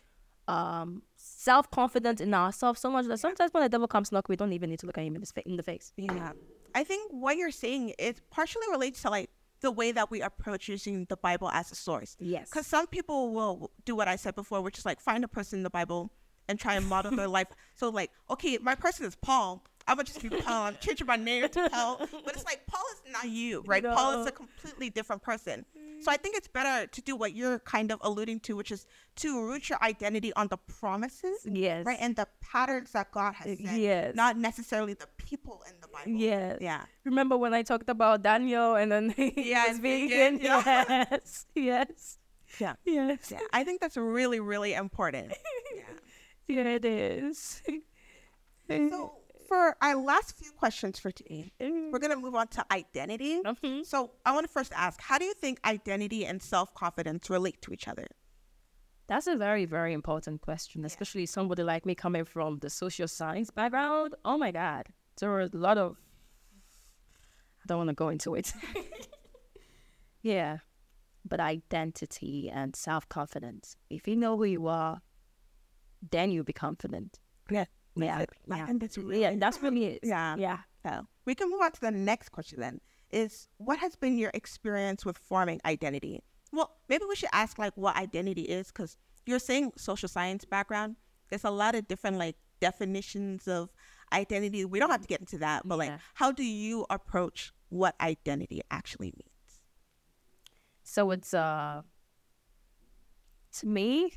um self-confident in ourselves so much that sometimes when the devil comes knock, we don't even need to look at him in, his fa- in the face. Yeah. I think what you're saying is partially relates to like the way that we approach using the Bible as a source. Yes. Because some people will do what I said before, which is like find a person in the Bible and try and model their life. So like, okay, my person is Paul. I would just be Paul. I'm changing my name to Paul. But it's like, Paul is not you, right? No. Paul is a completely different person. So I think it's better to do what you're kind of alluding to, which is to root your identity on the promises, Yes. right? And the patterns that God has set, Yes. not necessarily the people in the Bible. Yes. Yeah. Remember when I talked about Daniel and then he Yeah, was vegan, vegan? yeah. Yes. Yes. Yeah. Yes. Yeah. I think that's really, really important. Yeah. Yeah, it is. So for our last few questions for today, we're going to move on to identity. Mhm. So I want to first ask, how do you think identity and self-confidence relate to each other? That's a very, very important question, especially somebody like me coming from the social science background. Oh my God. There were a lot of, I don't want to go into it. Yeah. But identity and self-confidence. If you know who you are, then you be confident. Yeah. Yeah. I Yeah. think that's really, Yeah, that's really it. yeah. Yeah. So we can move on to the next question then. Is what has been your experience with forming identity? Well, maybe we should ask like what identity is, because you're saying social science background. There's a lot of different like definitions of identity. We don't have to get into that, but like, Yeah. how do you approach what identity actually means? So it's uh to me,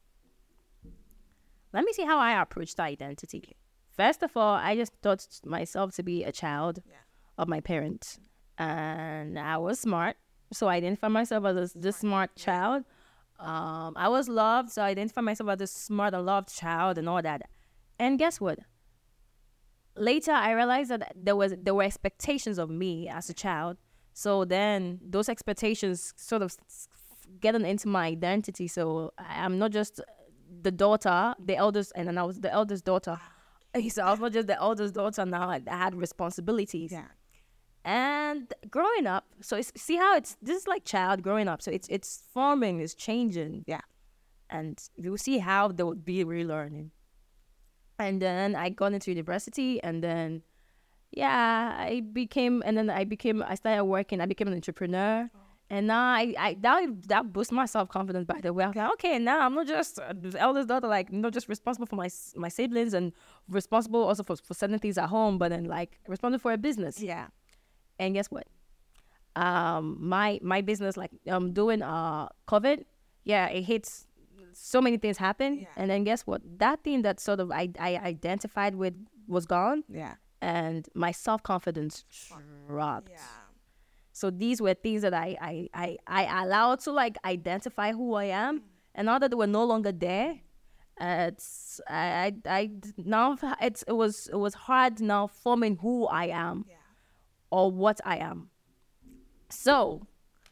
let me see how I approached identity. First of all, I just thought myself to be a child Yeah. of my parents. And I was smart. So I identify myself as this, this smart child. Um, I was loved, so I identify myself as this smart and loved child and all that. And guess what? Later I realized that there was there were expectations of me as a child. So then those expectations sort of s- getting into my identity. So I- I'm not just the daughter, the eldest, and then I was the eldest daughter. So I was not just the eldest daughter. Now I I had responsibilities. Yeah. And growing up, so it's, see how it's this is like child growing up. So it's it's forming, it's changing. Yeah. And you see how they would be relearning. And then I got into university, and then yeah, I became, and then I became, I started working. I became an entrepreneur, and now I, I that that boosts my self confidence. By the way, I was like, okay, now I'm not just uh, the eldest daughter, like not just responsible for my s- my siblings, and responsible also for for certain things at home, but then like responsible for a business. Yeah. And guess what? Um, my my business, like um, doing uh COVID, yeah, it hits. So many things happen, Yeah. and then guess what? That thing that sort of I I identified with was gone, Yeah. and my self confidence dropped. Yeah. So these were things that I I I I allowed to like identify who I am, and now that they were no longer there, uh, it's I I, I now it's it was it was hard now forming who I am Yeah. or what I am. So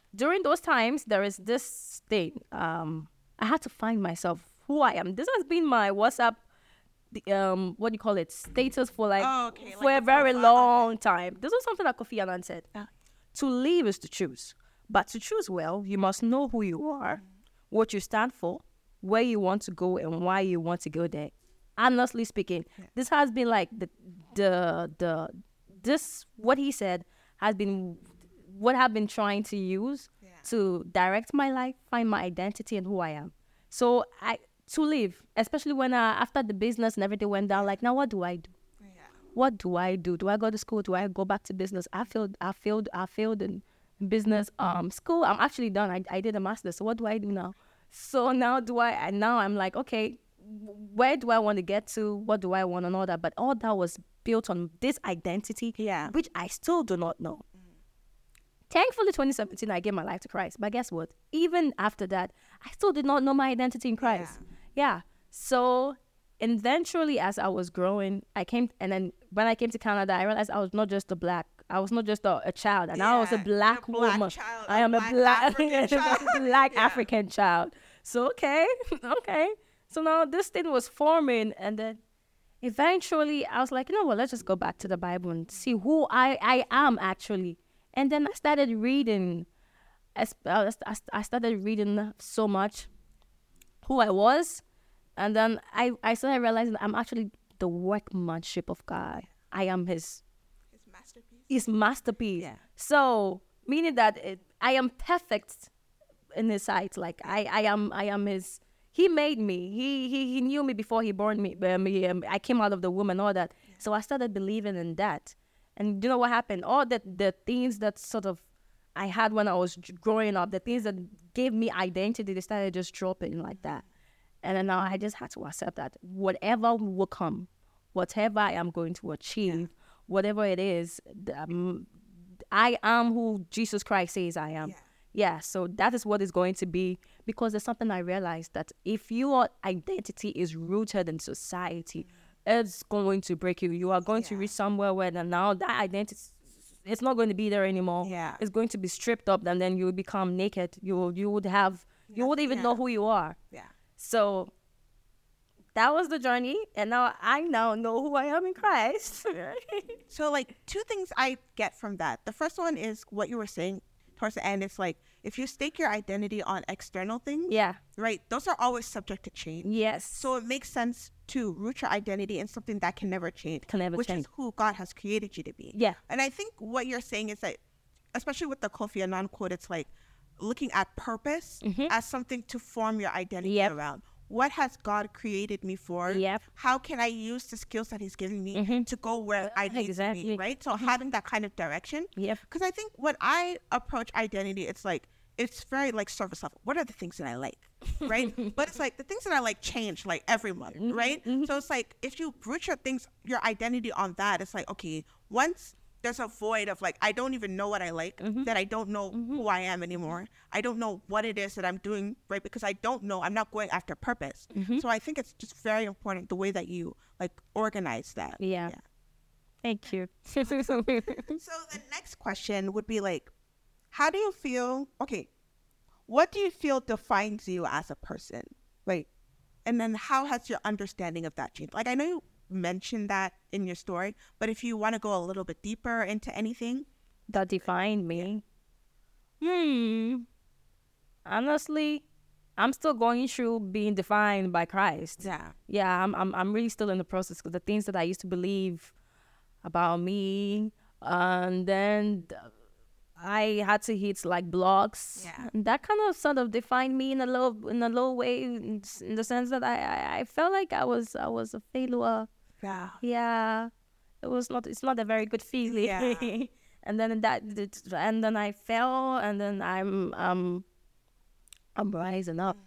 during those times, there is this thing. Um, I had to find myself who I am. This has been my WhatsApp, the, um, what do you call it, status for like Oh, okay, for like a a very profile, long time. This was something that Kofi Annan said. Yeah. To live is to choose, but to choose well, you must know who you are, what you stand for, where you want to go, and why you want to go there. Honestly speaking, Yeah. this has been like the the the this what he said has been what I've been trying to use Yeah. to direct my life, find my identity and who I am. So I to live, especially when uh, after the business and everything went down, like now what do I do? Yeah. What do I do? Do I go to school? Do I go back to business? I failed. I failed. I failed in business um school. I'm actually done. I, I did a master's. So what do I do now? So now do I? And now I'm like, okay, where do I want to get to? What do I want and all that? But all that was built on this identity, Yeah. which I still do not know. Thankfully, twenty seventeen, I gave my life to Christ. But guess what? Even after that, I still did not know my identity in Christ. Yeah. So eventually, as I was growing, I came, and then when I came to Canada, I realized I was not just a black, I was not just a, a child, and I was a Yeah, black, you're a black woman. child, I a am a black black, African child. black Yeah. African child. So okay, okay. So now this thing was forming, and then eventually I was like, you know what? Let's just go back to the Bible and see who I I am actually. And then I started reading. I, sp- I st- I started reading so much who I was. And then I, I started realizing I'm actually the workmanship of God. I am his, His masterpiece. his masterpiece. Yeah. So meaning that it, I am perfect in his sight. Like I, I am I am his. He made me. He he, he knew me before he born me. Um, he, um, I came out of the womb and all that. So I started believing in that. And you know what happened? All the the things that sort of I had when I was j- growing up, the things that gave me identity, they started just dropping like that. And then now I just had to accept that whatever will come, whatever I am going to achieve, whatever it is, th- um, I am who Jesus Christ says I am. Yeah. Yeah, so that is what it's going to be, because there's something I realized that if your identity is rooted in society, it's going to break you. You are going to Yeah. reach somewhere where the- now that identity, it's not going to be there anymore. Yeah. It's going to be stripped up, and then you will become naked. You will, you would have, you wouldn't even Yeah. know who you are. Yeah. So that was the journey, and now I now know who I am in Christ. So, like, two things I get from that. The first one is what you were saying towards the end. It's like, if you stake your identity on external things, Yeah. right, those are always subject to change. Yes. So it makes sense to root your identity in something that can never change, Can never which change. is who God has created you to be. Yeah. And I think what you're saying is that, especially with the Kofi Annan quote, it's like looking at purpose as something to form your identity Mm-hmm. Yep. around. What has God created me for? Yep. How can I use the skills that He's given me to go where I need to be, Exactly. right? So having that kind of direction. Yep. Because I think when I approach identity, it's like, it's very like surface level. What are the things that I like, right? But it's like the things that I like change like every month, right? So it's like if you root your things, your identity on that, it's like, okay, once there's a void of like, I don't even know what I like, that I don't know who I am anymore. I don't know what it is that I'm doing, right? Because I don't know, I'm not going after purpose. So I think it's just very important the way that you like organize that. Yeah. Thank you. So the next question would be like, how do you feel? Okay, what do you feel defines you as a person? Like, and then how has your understanding of that changed? Like, I know you mentioned that in your story, but if you want to go a little bit deeper into anything. That defined me. Hmm. Honestly, I'm still going through being defined by Christ. Yeah. Yeah, I'm I'm I'm really still in the process, because the things that I used to believe about me, and then th- I had to hit like blocks. Yeah. And that kind of sort of defined me in a low in a low way, in, s- in the sense that I, I I felt like I was I was a failure. Yeah. Yeah, it was not. It's not a very good feeling. Yeah. And then that, it- and then I fell, and then I'm um, I'm rising up.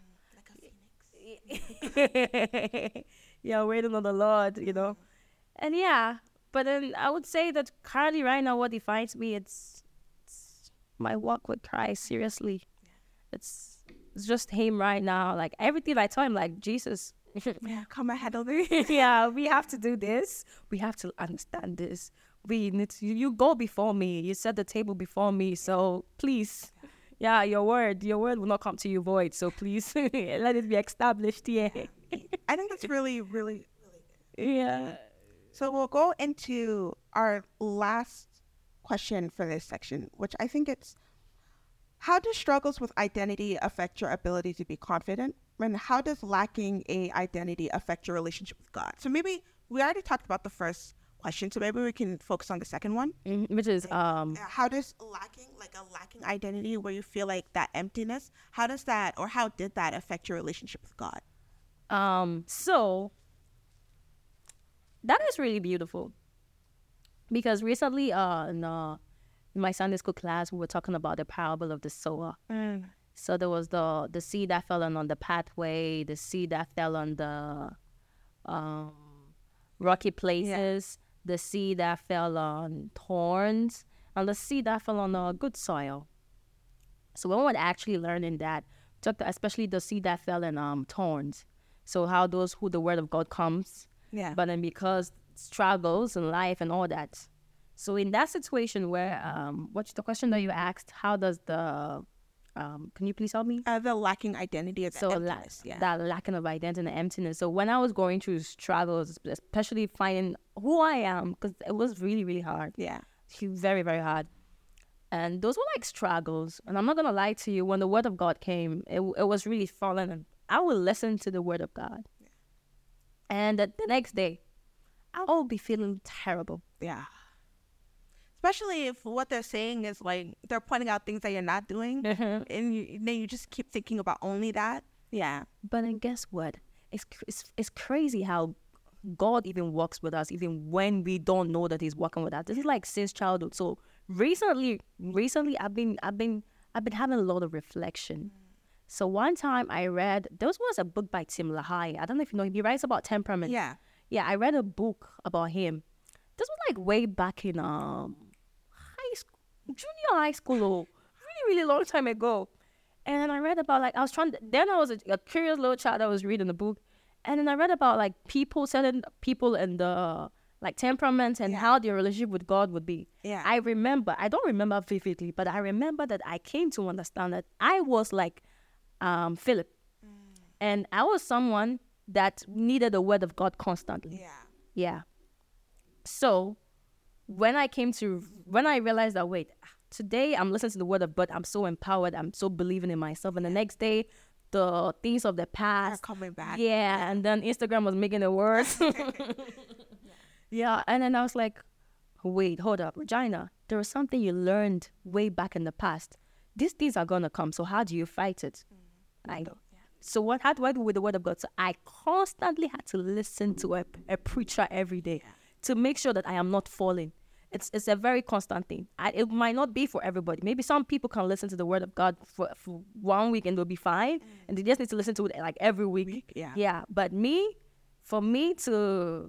Yeah, waiting on the Lord, you know, and yeah. But then I would say that currently, right now, what defines me, it's, it's my walk with Christ. Seriously, it's it's just Him right now. Like everything I tell Him, like Jesus. Yeah. Come ahead of me. Yeah, we have to do this. We have to understand this. We need to, you go before me. You set the table before me. So please, Yeah, your word, your word will not come to you void. So please let it be established here. I think that's really, really, really good. Yeah. So we'll go into our last question for this section, which I think it's, how do struggles with identity affect your ability to be confident? And how does lacking a identity affect your relationship with God? So maybe we already talked about the first question, so maybe we can focus on the second one. Mm, which is um Uh, How does lacking, like a lacking identity where you feel like that emptiness, how does that, or how did that affect your relationship with God? um so that is really beautiful. Because recently uh in, uh, in my Sunday school class we were talking about the parable of the sower. So there was the the seed that fell on, on the pathway, the seed that fell on the um, rocky places, the seed that fell on thorns, and the seed that fell on uh, good soil. So when we're actually learning that, talk to- especially the seed that fell in um, thorns. So how those who the word of God comes, Yeah. but then because struggles in life and all that. So in that situation where, um, what's the question that you asked? How does the Um, can you please help me? Uh, the lacking identity of So la- emptiness, yeah. that lacking of identity and emptiness. So when I was going through struggles, especially finding who I am, because it was really, really hard. Yeah. Very, very hard. And those were like struggles. And I'm not going to lie to you, when the word of God came, it, it was really falling. And I would listen to the word of God. Yeah. And the, the next day, I will be feeling terrible. Yeah. Especially if what they're saying is like, they're pointing out things that you're not doing. Mhm. And you, then you just keep thinking about only that. Yeah. But then guess what? It's, cr- it's it's crazy how God even works with us, even when we don't know that He's working with us. This is like since childhood. So recently, recently I've been I've been I've been having a lot of reflection. So one time I read, there was a book by Tim LaHaye. I don't know if you know him. He writes about temperament. Yeah. Yeah, I read a book about him. This was like way back in um high school, junior high school, or really, really long time ago. And then I read about like I was trying to, then I was a, a curious little child that was reading the book, and then I read about like people, certain people and the like temperament and Yeah. how their relationship with God would be. Yeah. I remember, I don't remember vividly, but I remember that I came to understand that I was like um Philip, and I was someone that needed the word of God constantly. Yeah. Yeah. So when I came to, when I realized that, wait, today I'm listening to the word of God, I'm so empowered, I'm so believing in myself. And the next day, the things of the Are past. coming back. Yeah. And then Instagram was making it worse. Yeah. And then I was like, wait, hold up, Regina, there was something you learned way back in the past. These things are going to come. So how do you fight it? I So what? How do I do with the word of God? So I constantly had to listen to a, a preacher every day to make sure that I am not falling. It's it's a very constant thing. I, it might not be for everybody. Maybe some people can listen to the word of God for, for one week and they'll be fine, and they just need to listen to it like every week. Week, yeah. Yeah. But me, for me to,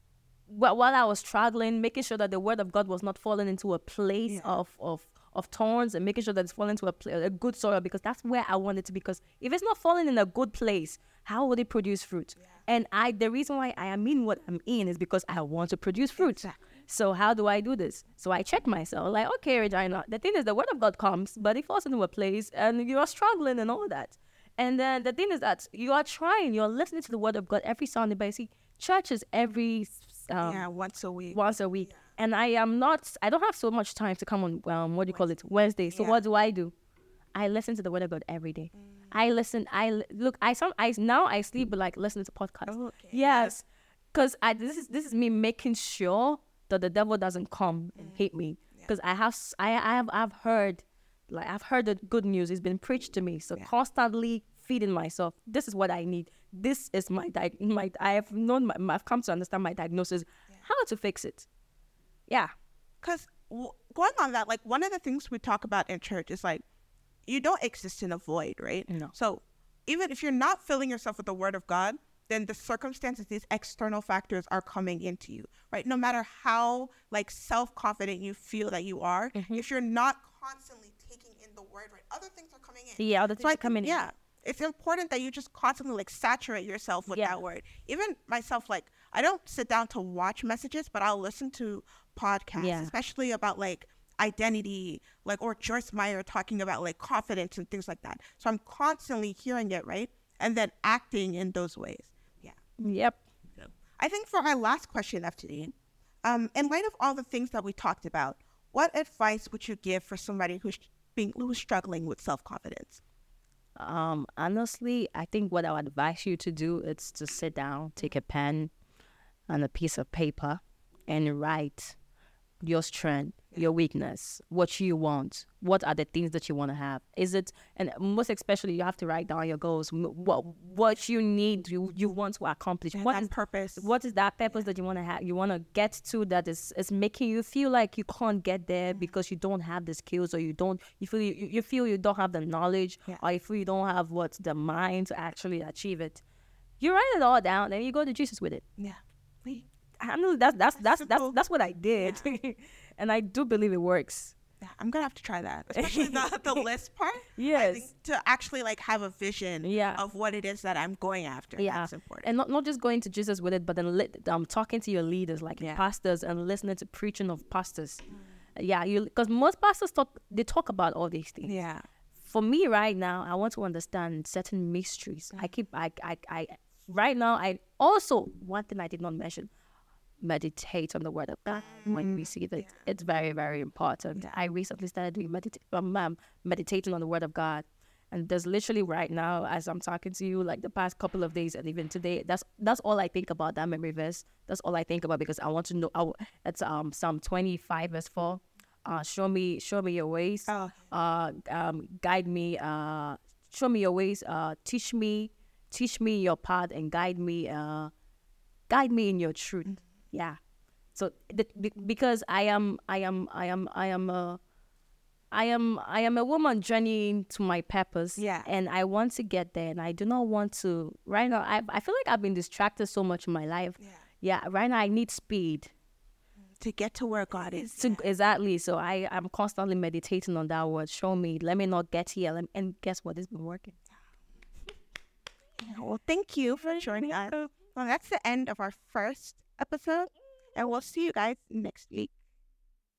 while while I was struggling, making sure that the word of God was not falling into a place Yeah. of of of thorns, and making sure that it's falling into a, pla- a good soil, because that's where I want it to be. Because if it's not falling in a good place, how would it produce fruit? And I, the reason why I am in what I'm in is because I want to produce fruit. Exactly. So how do I do this? So I check myself, like, okay, Regina, the thing is the word of God comes, but it falls into a place and you are struggling and all that. And then the thing is that you are trying, you're listening to the word of God every Sunday, but you see, church is every um, Yeah. Once a week. once a week. And I am not, I don't have so much time to come on, um, what do you call it, Wednesday. So Yeah. what do I do? I listen to the word of God every day. I listen, I li- look, I some, I now I sleep with like listening to podcasts. Oh, okay. Yes. Because I, this is, this is me making sure that the devil doesn't come and hate me. Because I have, s- I, I have, I've heard, like, I've heard the good news. It's been preached to me. So constantly feeding myself. This is what I need. This is my, di- my I have known, my, I've come to understand my diagnosis, how to fix it. Yeah. Because w- going on that, like one of the things we talk about in church is like, you don't exist in a void, right? No. So even if you're not filling yourself with the word of God, then the circumstances, these external factors are coming into you, right? No matter how like self-confident you feel that you are, if you're not constantly taking in the word, right, other things are coming in. Yeah, other So things I are think, coming in. yeah, it's important that you just constantly like saturate yourself with Yeah. that word. Even myself, like I don't sit down to watch messages, but I'll listen to podcasts, Yeah. especially about like identity, like, or Joyce Meyer talking about like confidence and things like that. So I'm constantly hearing it, right? And then acting in those ways. Yeah. Yep. I think for our last question of today, um, in light of all the things that we talked about, what advice would you give for somebody who's being who's struggling with self-confidence? Um, honestly, I think what I would advise you to do is to sit down, take a pen and a piece of paper, and write your strength, your weakness, what you want, what are the things that you want to have. Is it, and most especially, you have to write down your goals, m- what what you need, you you want to accomplish. And What that is purpose. what is that purpose that you want to have, you want to get to, that is is making you feel like you can't get there because you don't have the skills, or you don't you feel you, you feel you don't have the knowledge, Yeah. or you feel you don't have what the mind to actually achieve it. You write it all down and you go to Jesus with it. Yeah. Wait. I know that's that's that's that's simple. that's what I did. And I do believe it works. Yeah, I'm gonna have to try that, especially the, the list part. I Yes. think to actually like have a vision Yeah. of what it is that I'm going after. Yeah, That's important. and not, not just going to Jesus with it, but then li- um, talking to your leaders, like Yeah. pastors, and listening to preaching of pastors. Yeah, you because most pastors talk they talk about all these things. Yeah. For me right now, I want to understand certain mysteries. I keep I, I I right now I also, one thing I did not mention, meditate on the word of God when we see that it's very, very important. I recently started doing medita- um, um, meditating on the word of God. And there's literally right now, as I'm talking to you, like the past couple of days and even today, that's that's all I think about, that memory verse. That's all I think about, because I want to know. I w- it's um Psalm twenty-five verse four. Uh, show me, show me your ways. Oh. Uh, um, guide me. Uh, show me your ways. Uh, teach me, teach me your path, and guide me. Uh, guide me in your truth. Yeah. So the, be- because I am, I am, I am, I am a, I am, I am a woman journeying to my purpose. Yeah. And I want to get there, and I do not want to. Right now, I, I feel like I've been distracted so much in my life. Yeah. Yeah. Right now, I need speed. To get to where God is. To, exactly. So I am constantly meditating on that word. Show me. Let me not get here. Let- And guess what? It's been working. Yeah, well, thank you for joining us. Well, that's the end of our first episode, and we'll see you guys next week.